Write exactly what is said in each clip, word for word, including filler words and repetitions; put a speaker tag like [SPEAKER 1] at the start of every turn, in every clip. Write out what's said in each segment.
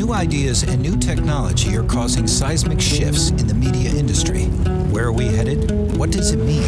[SPEAKER 1] New ideas and new technology are causing seismic shifts in the media industry. Where are we headed? What does it mean?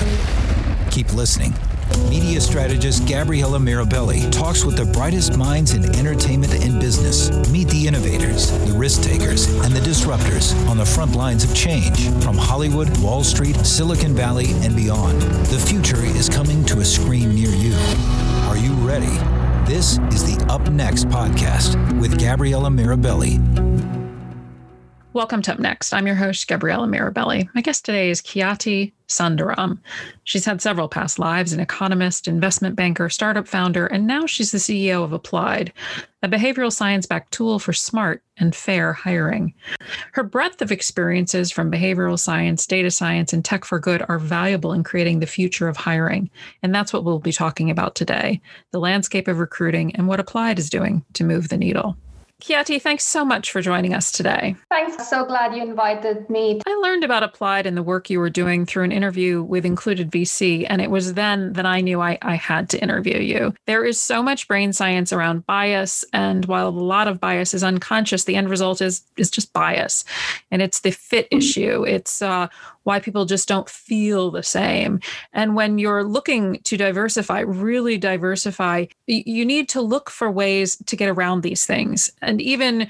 [SPEAKER 1] Keep listening. Media strategist Gabriella Mirabelli talks with the brightest minds in entertainment and business. Meet the innovators, the risk takers, and the disruptors on the front lines of change from Hollywood, Wall Street, Silicon Valley, and beyond. The future is coming to a screen near you. Are you ready? This is the Up Next podcast with Gabriella Mirabelli.
[SPEAKER 2] Welcome to Up Next. I'm your host, Gabriella Mirabelli. My guest today is Khyati Sundaram. She's had several past lives, an economist, investment banker, startup founder, and now she's the C E O of Applied, a behavioral science-backed tool for smart and fair hiring. Her breadth of experiences from behavioral science, data science, and tech for good are valuable in creating the future of hiring. And that's what we'll be talking about today, the landscape of recruiting and what Applied is doing to move the needle. Khyati, thanks so much for joining us today.
[SPEAKER 3] Thanks. So glad you invited me.
[SPEAKER 2] I learned about Applied and the work you were doing through an interview with Included V C, and it was then that I knew I, I had to interview you. There is so much brain science around bias, and while a lot of bias is unconscious, the end result is, is just bias. And it's the fit issue. It's uh, why people just don't feel the same. And when you're looking to diversify, really diversify, you need to look for ways to get around these things. And even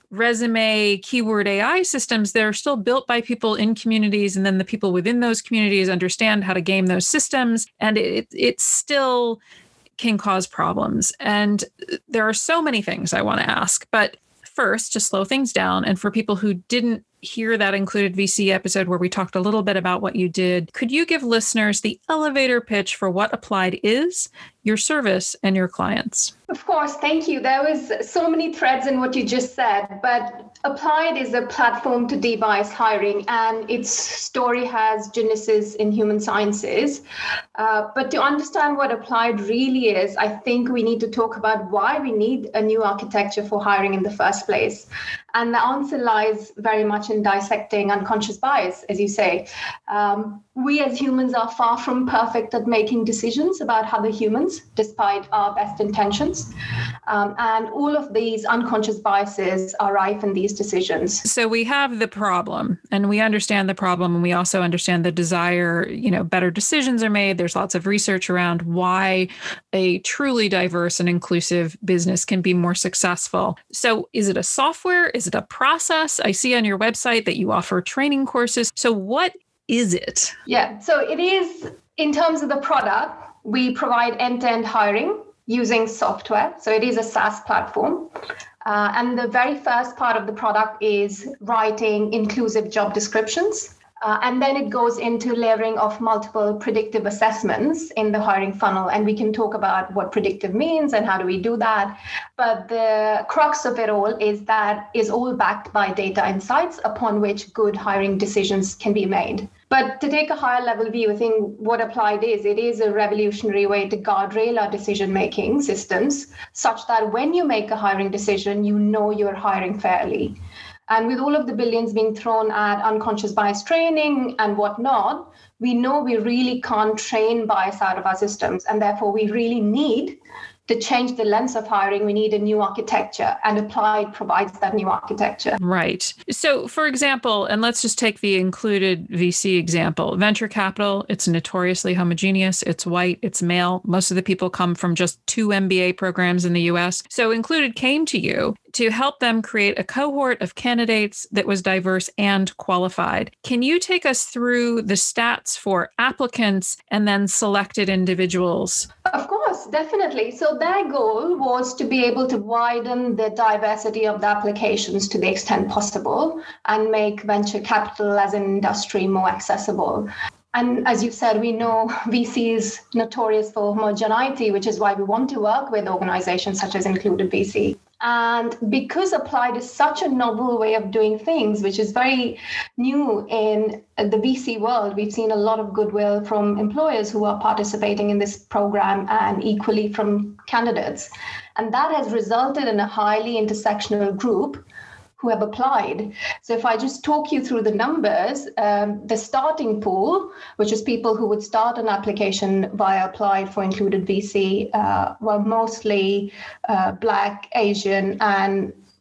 [SPEAKER 2] resume keyword A I systems, they're still built by people in communities. And then the people within those communities understand how to game those systems. And it, it still can cause problems. And there are so many things I want to ask. But first, to slow things down, and for people who didn't hear that Included V C episode where we talked a little bit about what you did, could you give listeners the elevator pitch for what Applied is, your service, and your clients?
[SPEAKER 3] Of course, thank you. There was so many threads in what you just said, but Applied is a platform to debias hiring, and its story has genesis in human sciences. Uh, but to understand what Applied really is, I think we need to talk about why we need a new architecture for hiring in the first place. And the answer lies very much in dissecting unconscious bias, as you say. Um, we as humans are far from perfect at making decisions about other humans, despite our best intentions. Um, and all of these unconscious biases are rife in these decisions.
[SPEAKER 2] So we have the problem, and we understand the problem, and we also understand the desire, you know, better decisions are made. There's lots of research around why a truly diverse and inclusive business can be more successful. So is it a software? Is it a process? I see on your website that you offer training courses. So what is it?
[SPEAKER 3] Yeah, so it is, in terms of the product, we provide end-to-end hiring using software. So it is a SaaS platform. Uh, and the very first part of the product is writing inclusive job descriptions. Uh, and then it goes into layering of multiple predictive assessments in the hiring funnel. And we can talk about what predictive means and how do we do that. But the crux of it all is that is all backed by data insights upon which good hiring decisions can be made. But to take a higher level view, I think what Applied is, it is a revolutionary way to guardrail our decision-making systems such that when you make a hiring decision, you know you're hiring fairly. And with all of the billions being thrown at unconscious bias training and whatnot, we know we really can't train bias out of our systems. And therefore, we really need to change the lens of hiring. We need a new architecture, and Applied provides that new architecture.
[SPEAKER 2] Right. So, for example, and let's just take the Included V C example, venture capital, it's notoriously homogeneous. It's white, it's male. Most of the people come from just two M B A programs in the U S. So Included came to you to help them create a cohort of candidates that was diverse and qualified. Can you take us through the stats for applicants and then selected individuals?
[SPEAKER 3] Of course, definitely. So their goal was to be able to widen the diversity of the applications to the extent possible and make venture capital as an industry more accessible. And as you said, we know V C is notorious for homogeneity, which is why we want to work with organizations such as Included V C. And because Applied is such a novel way of doing things, which is very new in the V C world, we've seen a lot of goodwill from employers who are participating in this program and equally from candidates. And that has resulted in a highly intersectional group who have applied. So if I just talk you through the numbers, um, the starting pool, which is people who would start an application via Applied for Included V C, uh, were mostly uh, Black, Asian, and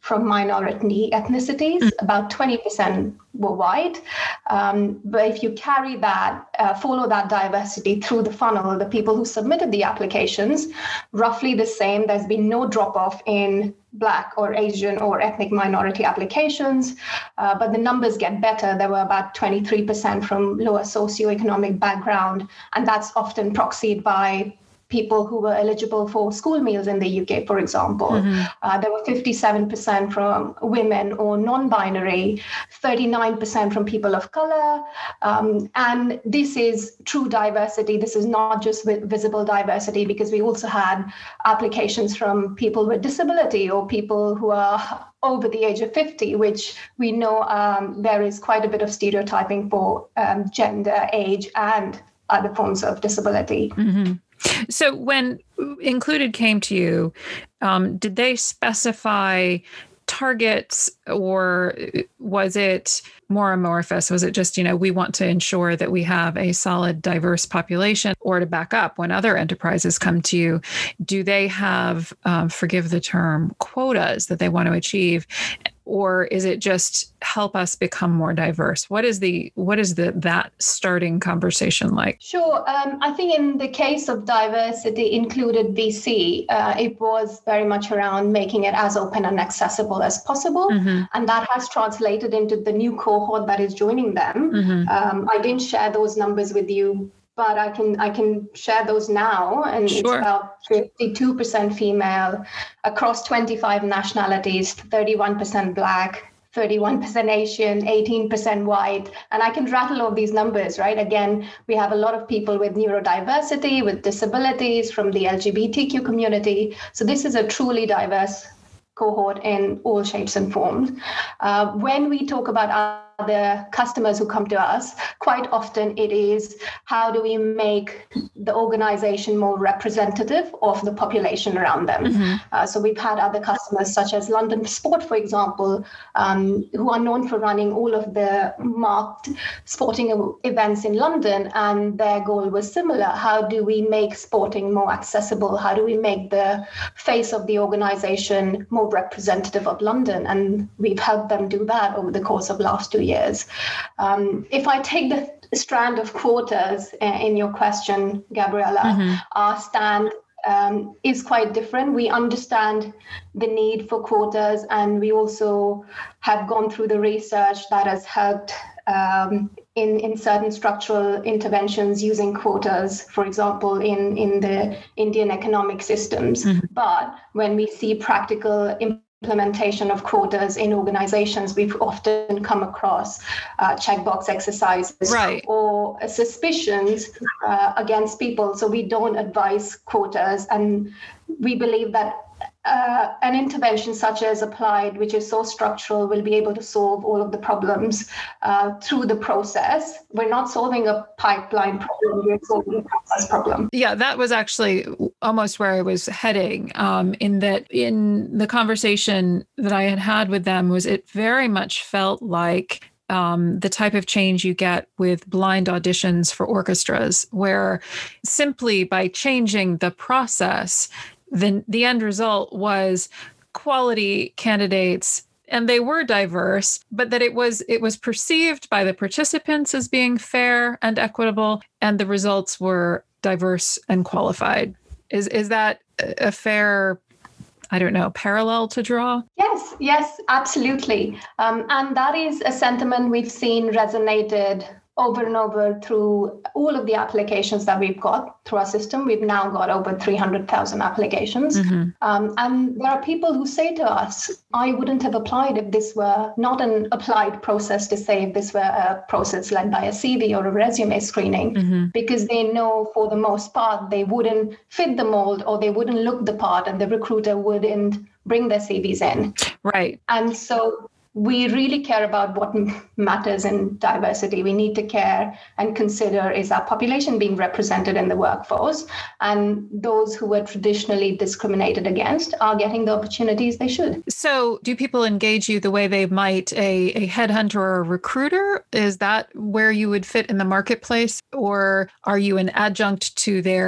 [SPEAKER 3] from minority ethnicities, mm. about twenty percent were white. Um, but if you carry that, uh, follow that diversity through the funnel, the people who submitted the applications, roughly the same. There's been no drop-off in Black or Asian or ethnic minority applications, uh, but the numbers get better. There were about twenty-three percent from lower socioeconomic background, and that's often proxied by people who were eligible for school meals in the U K, for example. Mm-hmm. Uh, there were fifty-seven percent from women or non-binary, thirty-nine percent from people of color. Um, and this is true diversity. This is not just visible diversity, because we also had applications from people with disability or people who are over the age of fifty, which we know um, there is quite a bit of stereotyping for um, gender, age, and other forms of disability.
[SPEAKER 2] Mm-hmm. So when Included came to you, um, did they specify targets, or was it more amorphous? Was it just, you know, we want to ensure that we have a solid, diverse population? Or to back up, when other enterprises come to you, do they have, um, forgive the term, quotas that they want to achieve? Or is it just help us become more diverse? What is the what is the that starting conversation like?
[SPEAKER 3] Sure. Um, I think in the case of diversity included V C, uh, it was very much around making it as open and accessible as possible. Mm-hmm. And that has translated into the new cohort that is joining them. Mm-hmm. Um, I didn't share those numbers with you, but I can I can share those now. And sure. It's about fifty-two percent female across twenty-five nationalities, thirty-one percent Black, thirty-one percent Asian, eighteen percent white. And I can rattle all these numbers, right? Again, we have a lot of people with neurodiversity, with disabilities, from the L G B T Q community. So this is a truly diverse cohort in all shapes and forms. Uh, when we talk about other customers who come to us, quite often it is, how do we make the organization more representative of the population around them? Mm-hmm. Uh, so we've had other customers such as London Sport, for example, um, who are known for running all of the marked sporting events in London, and their goal was similar. How do we make sporting more accessible? How do we make the face of the organization more representative of London? And we've helped them do that over the course of last two years. Um, if I take the strand of quotas uh, in your question, Gabriella, mm-hmm. our stand um, is quite different. We understand the need for quotas, and we also have gone through the research that has helped um, in, in certain structural interventions using quotas, for example, in, in the Indian economic systems. Mm-hmm. But when we see practical implementation of quotas in organizations, we've often come across uh, checkbox exercises
[SPEAKER 2] right.
[SPEAKER 3] or suspicions uh, against people. So we don't advise quotas, and we believe that Uh, an intervention such as Applied, which is so structural, will be able to solve all of the problems uh, through the process. We're not solving a pipeline problem, we're solving a process problem.
[SPEAKER 2] Yeah, that was actually almost where I was heading, um, in that in the conversation that I had had with them was it very much felt like Um, the type of change you get with blind auditions for orchestras, where simply by changing the process, then the end result was quality candidates, and they were diverse, but that it was it was perceived by the participants as being fair and equitable, and the results were diverse and qualified. Is is that a fair, I don't know, parallel to draw?
[SPEAKER 3] Yes, yes, absolutely. Um, and that is a sentiment we've seen resonated over and over through all of the applications that we've got through our system. We've now got over three hundred thousand applications. Mm-hmm. Um, and there are people who say to us, I wouldn't have applied if this were not an applied process, to say if this were a process led by a C V or a resume screening, mm-hmm. because they know for the most part they wouldn't fit the mold, or they wouldn't look the part, and the recruiter wouldn't bring their C Vs in.
[SPEAKER 2] Right.
[SPEAKER 3] And so we really care about what matters in diversity. We need to care and consider, is our population being represented in the workforce? And those who were traditionally discriminated against are getting the opportunities they should.
[SPEAKER 2] So do people engage you the way they might a, a headhunter or a recruiter? Is that where you would fit in the marketplace? Or are you an adjunct to their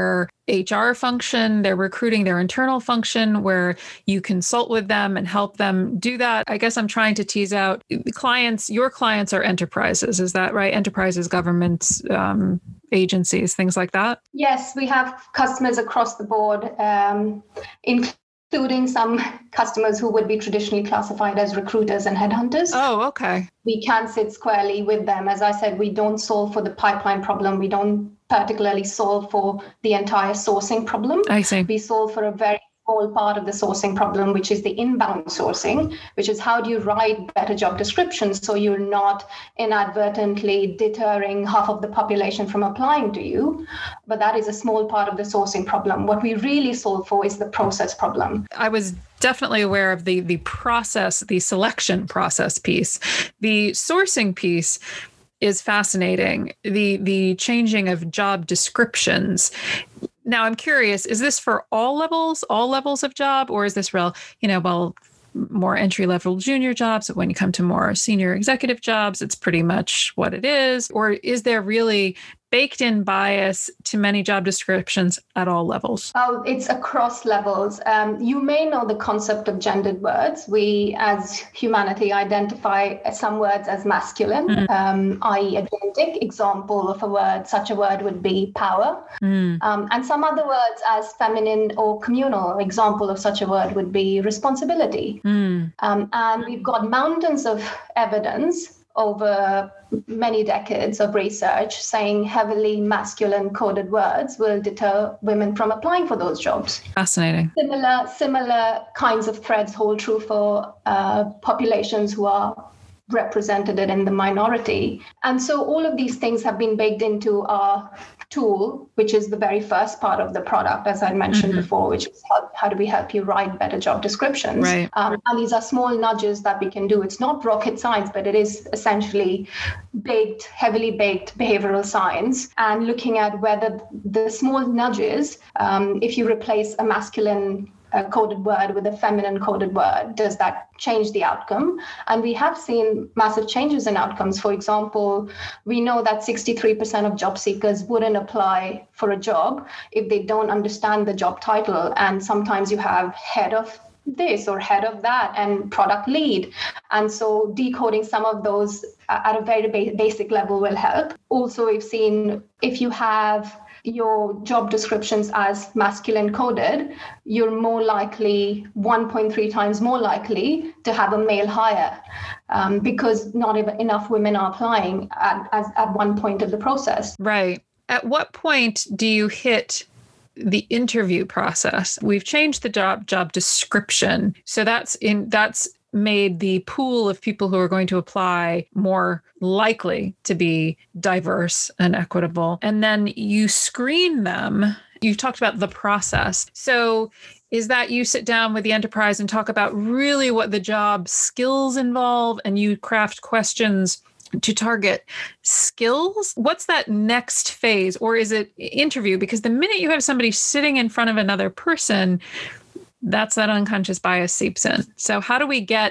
[SPEAKER 2] H R function, their recruiting, their internal function, where you consult with them and help them do that. I guess I'm trying to tease out clients. Your clients are enterprises. Is that right? Enterprises, governments, um, agencies, things like that?
[SPEAKER 3] Yes, we have customers across the board, um, including some customers who would be traditionally classified as recruiters and headhunters.
[SPEAKER 2] Oh, okay.
[SPEAKER 3] We can sit squarely with them. As I said, we don't solve for the pipeline problem. We don't particularly solve for the entire sourcing problem.
[SPEAKER 2] I see.
[SPEAKER 3] We solve for a very small part of the sourcing problem, which is the inbound sourcing, which is how do you write better job descriptions so you're not inadvertently deterring half of the population from applying to you. But that is a small part of the sourcing problem. What we really solve for is the process problem.
[SPEAKER 2] I was definitely aware of the the process, the selection process piece. The sourcing piece is fascinating. The the changing of job descriptions. Now, I'm curious, is this for all levels, all levels of job, or is this real, you know, well, more entry-level junior jobs? But when you come to more senior executive jobs, it's pretty much what it is. Or is there really baked in bias to many job descriptions at all levels?
[SPEAKER 3] Oh, it's across levels. Um, you may know the concept of gendered words. We, as humanity, identify some words as masculine, mm. um, that is a genetic example of a word. Such a word would be power. Mm. Um, and some other words as feminine or communal. Example of such a word would be responsibility. Mm. Um, and we've got mountains of evidence over many decades of research saying heavily masculine coded words will deter women from applying for those jobs.
[SPEAKER 2] Fascinating.
[SPEAKER 3] Similar, similar kinds of threads hold true for uh, populations who are represented in the minority. And so all of these things have been baked into our tool, which is the very first part of the product, as I mentioned mm-hmm. before, which is how, how do we help you write better job descriptions?
[SPEAKER 2] Right.
[SPEAKER 3] Um, and these are small nudges that we can do. It's not rocket science, but it is essentially baked, heavily baked behavioral science, and looking at whether the small nudges, um, if you replace a masculine a coded word with a feminine coded word, does that change the outcome? And we have seen massive changes in outcomes. For example, we know that sixty-three percent of job seekers wouldn't apply for a job if they don't understand the job title. And sometimes you have head of this or head of that and product lead. And so decoding some of those at a very ba- basic level will help. Also, we've seen if you have your job descriptions as masculine coded, you're more likely, one point three times more likely to have a male hire um, because not even enough women are applying at, as, at one point of the process.
[SPEAKER 2] Right. At what point do you hit the interview process? We've changed the job job description. So that's in that's made the pool of people who are going to apply more likely to be diverse and equitable. And then you screen them. You talked about the process. So is that you sit down with the enterprise and talk about really what the job skills involve, and you craft questions to target skills? What's that next phase? Or is it interview? Because the minute you have somebody sitting in front of another person, that's that unconscious bias seeps in. So how do we get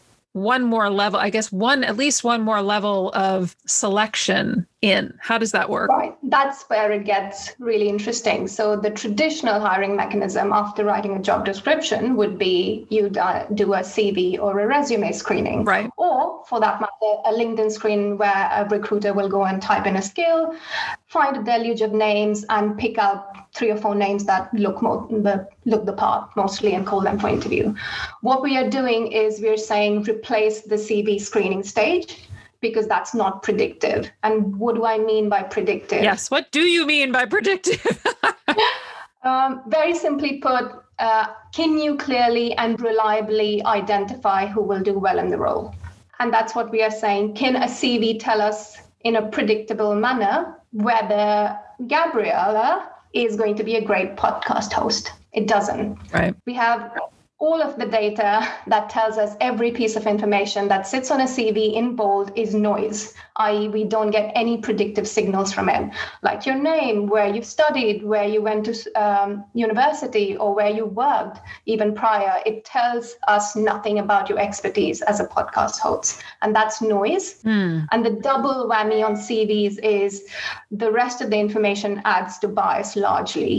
[SPEAKER 2] one more level, I guess one, at least one more level of selection in? How does that work?
[SPEAKER 3] Right. That's where it gets really interesting. So the traditional hiring mechanism after writing a job description would be you do a C V or a resume screening.
[SPEAKER 2] Right.
[SPEAKER 3] Or for that matter, a LinkedIn screen where a recruiter will go and type in a skill, find a deluge of names and pick out three or four names that look more, look the part mostly and call them for interview. What we are doing is we're saying replace the C V screening stage, because that's not predictive. And what do I mean by predictive?
[SPEAKER 2] Yes, what do you mean by predictive?
[SPEAKER 3] um, very simply put, uh, can you clearly and reliably identify who will do well in the role? And that's what we are saying. Can a C V tell us in a predictable manner whether Gabriella is going to be a great podcast host? It doesn't.
[SPEAKER 2] Right.
[SPEAKER 3] We have all of the data that tells us every piece of information that sits on a C V in bold is noise, that is we don't get any predictive signals from it, like your name, where you've studied, where you went to um, university, or where you worked even prior. It tells us nothing about your expertise as a podcast host. And that's noise. Mm. And the double whammy on C Vs is the rest of the information adds to bias largely.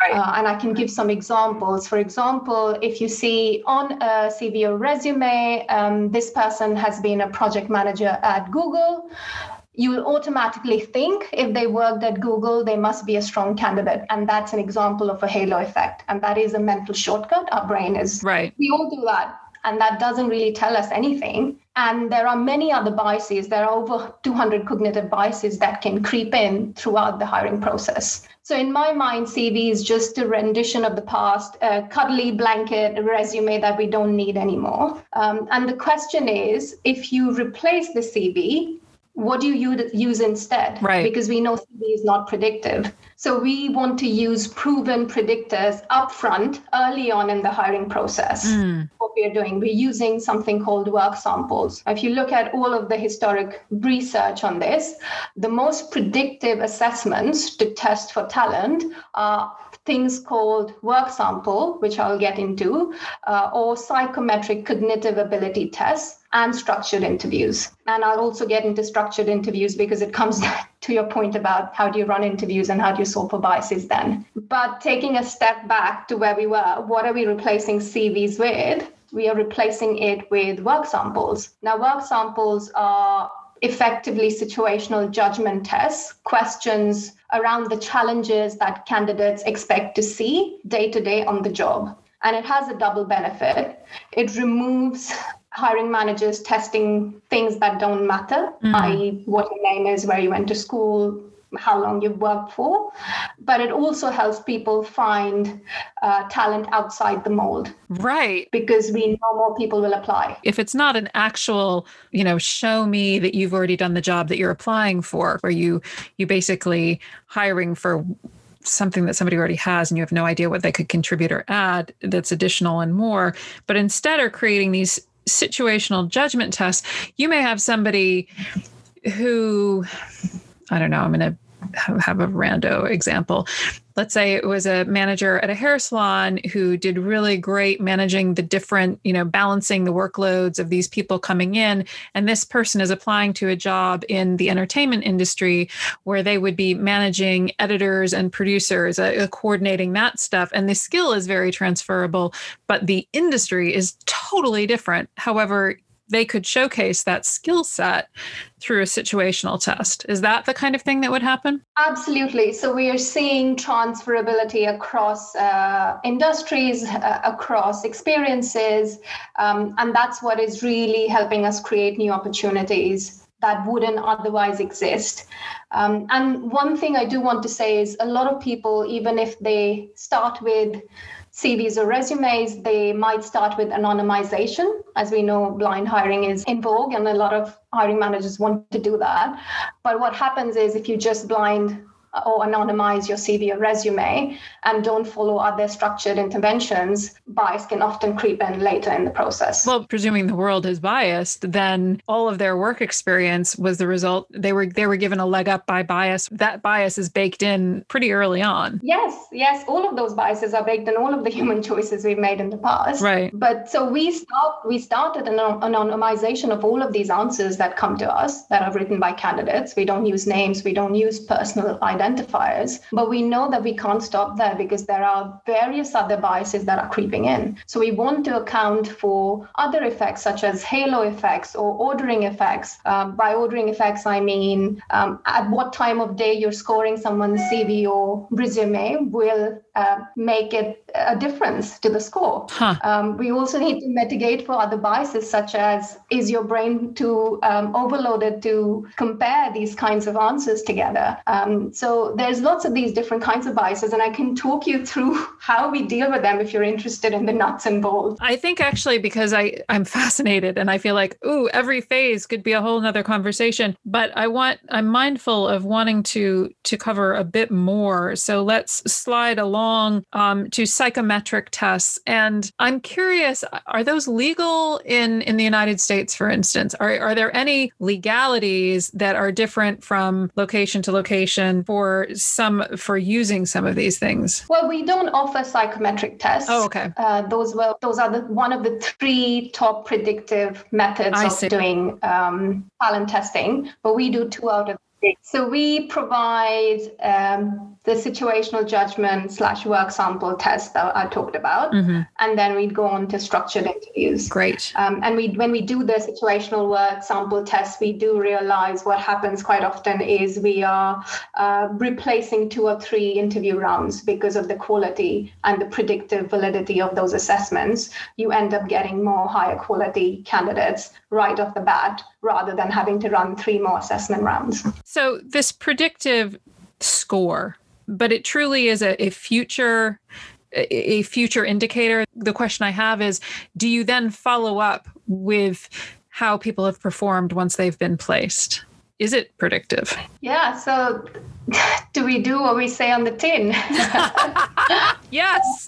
[SPEAKER 3] Right. Uh, and I can give some examples. For example, if you see on a C V or resume, um, this person has been a project manager at Google, you will automatically think if they worked at Google, they must be a strong candidate. And that's an example of a halo effect. And that is a mental shortcut. Our brain is,
[SPEAKER 2] right.
[SPEAKER 3] We all do that. And that doesn't really tell us anything. And there are many other biases. There are over two hundred cognitive biases that can creep in throughout the hiring process. So in my mind, C V is just a rendition of the past, a cuddly blanket resume that we don't need anymore. Um, and the question is, if you replace the C V, what do you use instead?
[SPEAKER 2] Right.
[SPEAKER 3] Because we know C V is not predictive. So we want to use proven predictors upfront, early on in the hiring process.
[SPEAKER 2] Mm.
[SPEAKER 3] What we are doing, we're using something called work samples. If you look at all of the historic research on this, the most predictive assessments to test for talent are things called work sample, which I'll get into, uh, or psychometric cognitive ability tests, and structured interviews. And I'll also get into structured interviews because it comes to your point about how do you run interviews and how do you solve for biases then. But taking a step back to where we were, what are we replacing C Vs with? We are replacing it with work samples. Now, work samples are effectively situational judgment tests, questions around the challenges that candidates expect to see day to day on the job. And it has a double benefit. It removes hiring managers testing things that don't matter, mm-hmm. that is what your name is, where you went to school, how long you've worked for. But it also helps people find uh, talent outside the mold.
[SPEAKER 2] Right.
[SPEAKER 3] Because we know more people will apply.
[SPEAKER 2] If it's not an actual, you know, show me that you've already done the job that you're applying for, where you you basically hiring for something that somebody already has and you have no idea what they could contribute or add that's additional and more, but instead are creating these situational judgment tests, you may have somebody who, I don't know, I'm going to have a rando example. Let's say it was a manager at a hair salon who did really great managing the different, you know, balancing the workloads of these people coming in. And this person is applying to a job in the entertainment industry where they would be managing editors and producers, uh, coordinating that stuff. And the skill is very transferable, but the industry is totally different. However, they could showcase that skill set through a situational test. Is that the kind of thing that would happen?
[SPEAKER 3] Absolutely. So we are seeing transferability across uh, industries, uh, across experiences, um, and that's what is really helping us create new opportunities that wouldn't otherwise exist. Um, and one thing I do want to say is a lot of people, even if they start with C Vs or resumes, they might start with anonymization. As we know, blind hiring is in vogue and a lot of hiring managers want to do that. But what happens is if you just blind or anonymize your C V or resume and don't follow other structured interventions, bias can often creep in later in the process.
[SPEAKER 2] Well, presuming the world is biased, then all of their work experience was the result. They were they were given a leg up by bias. That bias is baked in pretty early on.
[SPEAKER 3] Yes, yes. All of those biases are baked in all of the human choices we've made in the past.
[SPEAKER 2] Right.
[SPEAKER 3] But so we start we started an anonymization of all of these answers that come to us that are written by candidates. We don't use names. We don't use personal identity. identifiers, but we know that we can't stop there because there are various other biases that are creeping in. So we want to account for other effects such as halo effects or ordering effects. Um, by ordering effects, I mean um, at what time of day you're scoring someone's C V or resume will uh, make it a difference to the score.
[SPEAKER 2] Huh.
[SPEAKER 3] Um, we also need to mitigate for other biases such as, is your brain too um, overloaded to compare these kinds of answers together? Um, so there's lots of these different kinds of biases, and I can talk you through how we deal with them if you're interested in the nuts and bolts.
[SPEAKER 2] I think actually because I, I'm fascinated and I feel like, ooh, every phase could be a whole nother conversation, but I want, I'm mindful of wanting to, to cover a bit more. So let's slide along um, to psychometric tests. And I'm curious, are those legal in, in the United States, for instance? Are, are there any legalities that are different from location to location for some for using some of these things?
[SPEAKER 3] Well, we don't offer psychometric tests.
[SPEAKER 2] Oh, okay.
[SPEAKER 3] Uh, those were those are the one of the three top predictive methods
[SPEAKER 2] I
[SPEAKER 3] of
[SPEAKER 2] see.
[SPEAKER 3] doing um, talent testing, but we do two out of So we provide um, the situational judgment slash work sample test that I talked about, mm-hmm. and then we'd go on to structured interviews.
[SPEAKER 2] Great.
[SPEAKER 3] Um, and we, when we do the situational work sample test, we do realize what happens quite often is we are uh, replacing two or three interview rounds because of the quality and the predictive validity of those assessments. You end up getting more higher quality candidates right off the bat, rather than having to run three more assessment rounds.
[SPEAKER 2] So this predictive score, but it truly is a, a future a future indicator. The question I have is, do you then follow up with how people have performed once they've been placed? Is it predictive?
[SPEAKER 3] Yeah. So do we do what we say on the tin?
[SPEAKER 2] Yes.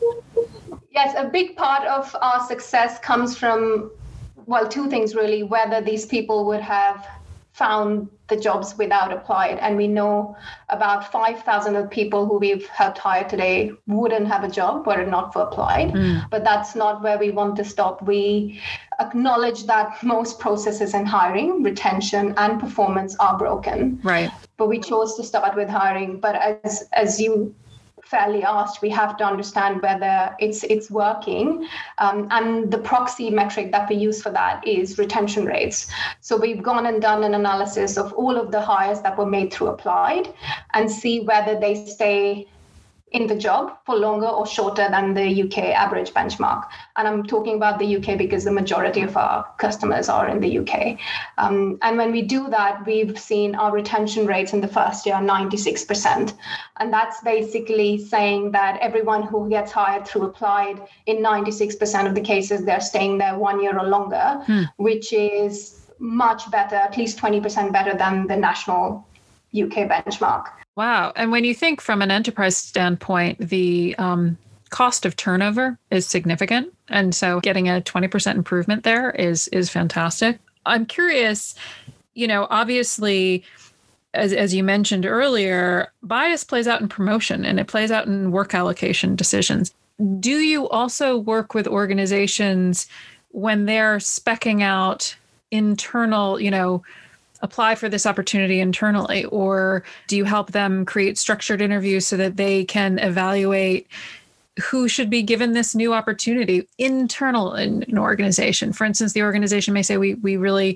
[SPEAKER 3] Yes. A big part of our success comes from, well, two things really, whether these people would have found the jobs without applied. And we know about five thousand of people who we've helped hire today wouldn't have a job were it not for applied. Mm. But that's not where we want to stop. We acknowledge that most processes in hiring, retention and performance are broken.
[SPEAKER 2] Right.
[SPEAKER 3] But we chose to start with hiring. But as as you fairly asked, we have to understand whether it's it's working. Um, and the proxy metric that we use for that is retention rates. So we've gone and done an analysis of all of the hires that were made through applied and see whether they stay in the job for longer or shorter than the U K average benchmark. And I'm talking about the U K because the majority of our customers are in the U K. Um, and when we do that, we've seen our retention rates in the first year ninety-six percent. And that's basically saying that everyone who gets hired through applied, in ninety-six percent of the cases, they're staying there one year or longer, hmm. which is much better, at least twenty percent better than the national U K benchmark.
[SPEAKER 2] Wow. And when you think from an enterprise standpoint, the um, cost of turnover is significant. And so getting a twenty percent improvement there is is fantastic. I'm curious, you know, obviously, as, as you mentioned earlier, bias plays out in promotion and it plays out in work allocation decisions. Do you also work with organizations when they're speccing out internal, you know, apply for this opportunity internally, or do you help them create structured interviews so that they can evaluate who should be given this new opportunity internal in an organization? For instance, the organization may say, we we really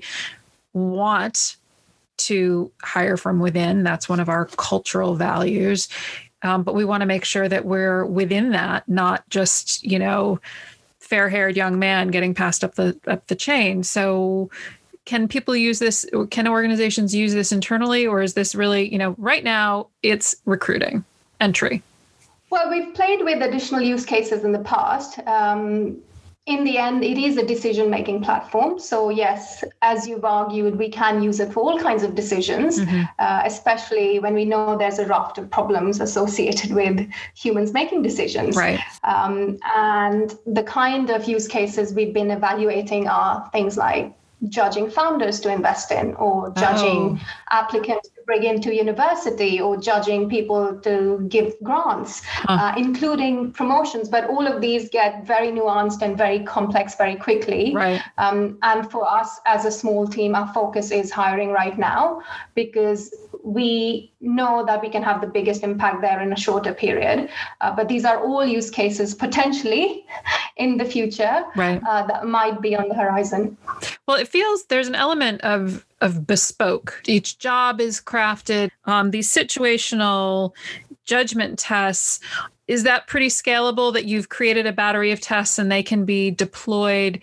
[SPEAKER 2] want to hire from within. That's one of our cultural values. Um, but we want to make sure that we're within that, not just, you know, fair-haired young man getting passed up the up the chain. So can people use this? Can organizations use this internally, or is this really, you know, right now it's recruiting, entry?
[SPEAKER 3] Well, we've played with additional use cases in the past. Um, in the end, it is a decision-making platform. So yes, as you've argued, we can use it for all kinds of decisions, mm-hmm. uh, especially when we know there's a raft of problems associated with humans making decisions.
[SPEAKER 2] Right.
[SPEAKER 3] Um, and the kind of use cases we've been evaluating are things like judging founders to invest in, or judging oh. applicants to bring into university, or judging people to give grants, huh. uh, including promotions. But all of these get very nuanced and very complex very quickly.
[SPEAKER 2] Right.
[SPEAKER 3] Um, and for us as a small team, our focus is hiring right now, because we know that we can have the biggest impact there in a shorter period. Uh, but these are all use cases potentially in the future,
[SPEAKER 2] right.
[SPEAKER 3] uh, that might be on the horizon.
[SPEAKER 2] Well, it feels there's an element of of bespoke. Each job is crafted. Um, these situational judgment tests, is that pretty scalable, that you've created a battery of tests and they can be deployed?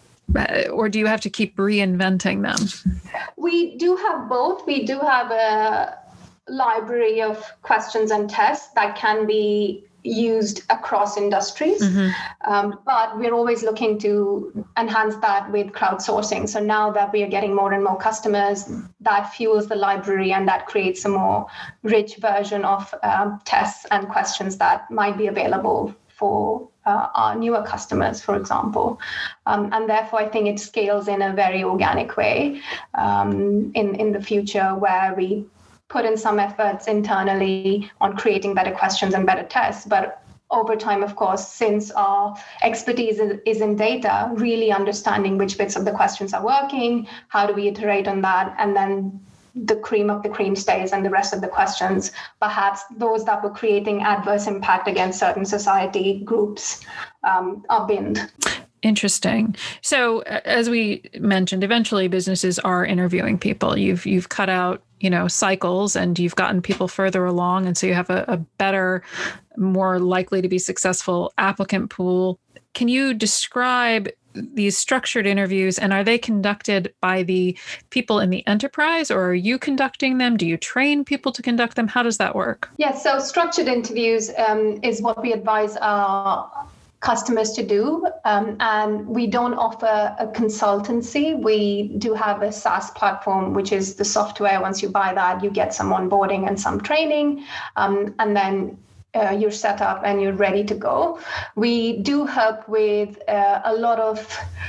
[SPEAKER 2] Or do you have to keep reinventing them?
[SPEAKER 3] We do have both. We do have a library of questions and tests that can be used across industries. Mm-hmm. Um, but we're always looking to enhance that with crowdsourcing. So now that we are getting more and more customers, that fuels the library and that creates a more rich version of um, tests and questions that might be available for uh, our newer customers, for example. Um, and therefore, I think it scales in a very organic way um, in, in the future, where we put in some efforts internally on creating better questions and better tests. But over time, of course, since our expertise is, is in data, really understanding which bits of the questions are working, how do we iterate on that, and then the cream of the cream stays and the rest of the questions, perhaps those that were creating adverse impact against certain society groups um, are binned.
[SPEAKER 2] Interesting. So as we mentioned, eventually businesses are interviewing people. You've you've cut out, you know, cycles and you've gotten people further along. And so you have a, a better, more likely to be successful applicant pool. Can you describe these structured interviews, and are they conducted by the people in the enterprise, or are you conducting them? Do you train people to conduct them? How does that work?
[SPEAKER 3] Yes, so structured interviews um, is what we advise our customers to do. Um, and we don't offer a consultancy. We do have a SaaS platform, which is the software. Once you buy that, you get some onboarding and some training. Um, and then Uh, you're set up and you're ready to go. We do help with uh, a lot of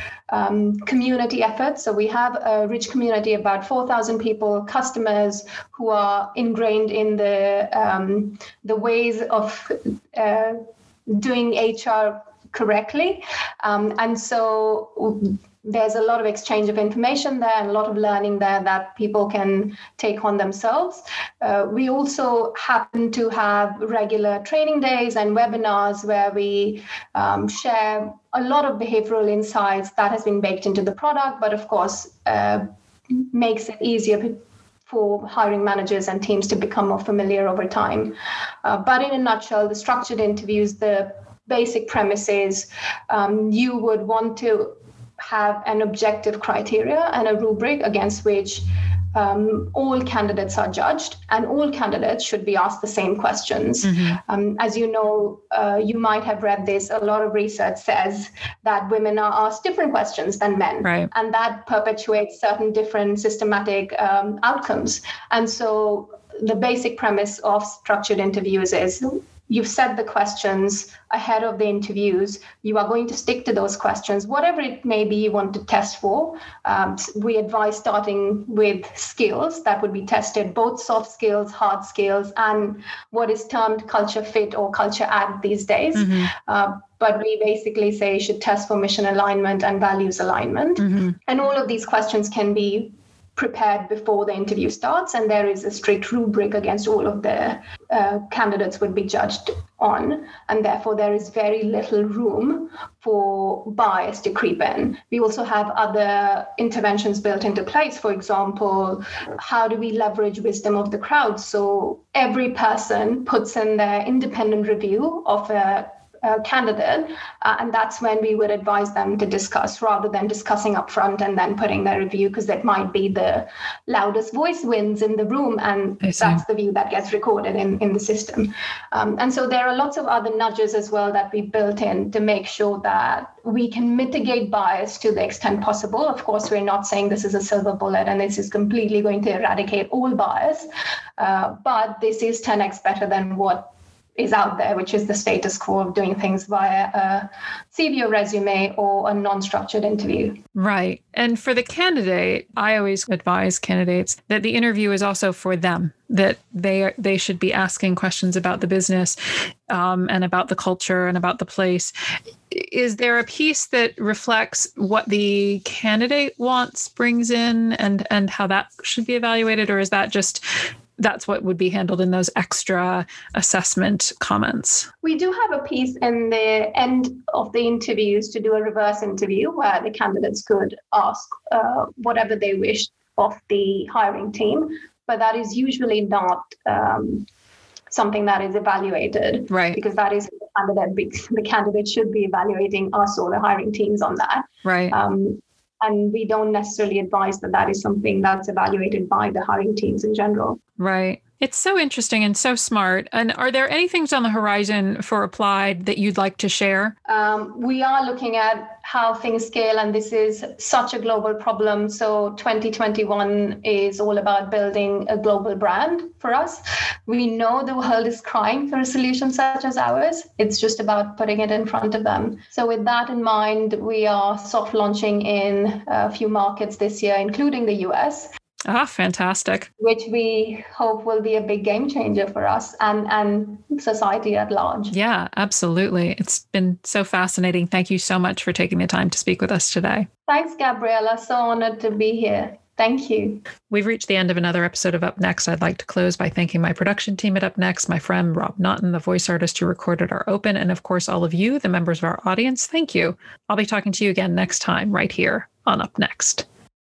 [SPEAKER 3] um, community efforts. So we have a rich community, about four thousand people, customers who are ingrained in the um, the ways of uh, doing H R correctly. Um, and so there's a lot of exchange of information there and a lot of learning there that people can take on themselves. Uh, we also happen to have regular training days and webinars where we um, share a lot of behavioral insights that has been baked into the product, but of course, uh, makes it easier for hiring managers and teams to become more familiar over time. Uh, but in a nutshell, the structured interviews, the basic premise is um, you would want to have an objective criteria and a rubric against which um, all candidates are judged, and all candidates should be asked the same questions. Mm-hmm. Um, as you know, uh, you might have read this, a lot of research says that women are asked different questions than men,
[SPEAKER 2] right.
[SPEAKER 3] And that perpetuates certain different systematic um, outcomes. And so the basic premise of structured interviews is you've set the questions ahead of the interviews. You are going to stick to those questions, whatever it may be you want to test for. Um, we advise starting with skills that would be tested, both soft skills, hard skills, and what is termed culture fit or culture add these days. Mm-hmm. Uh, but we basically say you should test for mission alignment and values alignment. Mm-hmm. And all of these questions can be prepared before the interview starts, and there is a strict rubric against all of the uh, candidates would be judged on, and therefore there is very little room for bias to creep in. We also have other interventions built into place. For example, how do we leverage wisdom of the crowd? So every person puts in their independent review of a Uh, candidate, uh, and that's when we would advise them to discuss rather than discussing up front and then putting their review, because that might be the loudest voice wins in the room, and that's the view that gets recorded in, in the system. Um, and so there are lots of other nudges as well that we built in to make sure that we can mitigate bias to the extent possible. Of course, we're not saying this is a silver bullet and this is completely going to eradicate all bias, uh, but this is ten x better than what is out there, which is the status quo of doing things via a C V or resume or a non-structured interview.
[SPEAKER 2] Right. And for the candidate, I always advise candidates that the interview is also for them, that they are, they should be asking questions about the business um, and about the culture and about the place. Is there a piece that reflects what the candidate wants, brings in, and, and how that should be evaluated? Or is that just that's what would be handled in those extra assessment comments?
[SPEAKER 3] We do have a piece in the end of the interviews to do a reverse interview where the candidates could ask uh, whatever they wished of the hiring team, but that is usually not um, something that is evaluated,
[SPEAKER 2] right?
[SPEAKER 3] Because that is the candidate. The candidate should be evaluating us or the hiring teams on that,
[SPEAKER 2] right?
[SPEAKER 3] Um, And we don't necessarily advise that that is something that's evaluated by the hiring teams in general.
[SPEAKER 2] Right. It's so interesting and so smart. And are there any things on the horizon for Applied that you'd like to share?
[SPEAKER 3] Um, we are looking at how things scale, and this is such a global problem. So twenty twenty-one is all about building a global brand for us. We know the world is crying for a solution such as ours. It's just about putting it in front of them. So with that in mind, we are soft launching in a few markets this year, including the U S.
[SPEAKER 2] Ah, fantastic.
[SPEAKER 3] Which we hope will be a big game changer for us and, and society at large.
[SPEAKER 2] Yeah, absolutely. It's been so fascinating. Thank you so much for taking the time to speak with us today.
[SPEAKER 3] Thanks, Gabriella. So honored to be here. Thank you.
[SPEAKER 2] We've reached the end of another episode of Up Next. I'd like to close by thanking my production team at Up Next, my friend Rob Naughton, the voice artist who recorded our open, and of course, all of you, the members of our audience. Thank you. I'll be talking to you again next time right here on Up Next.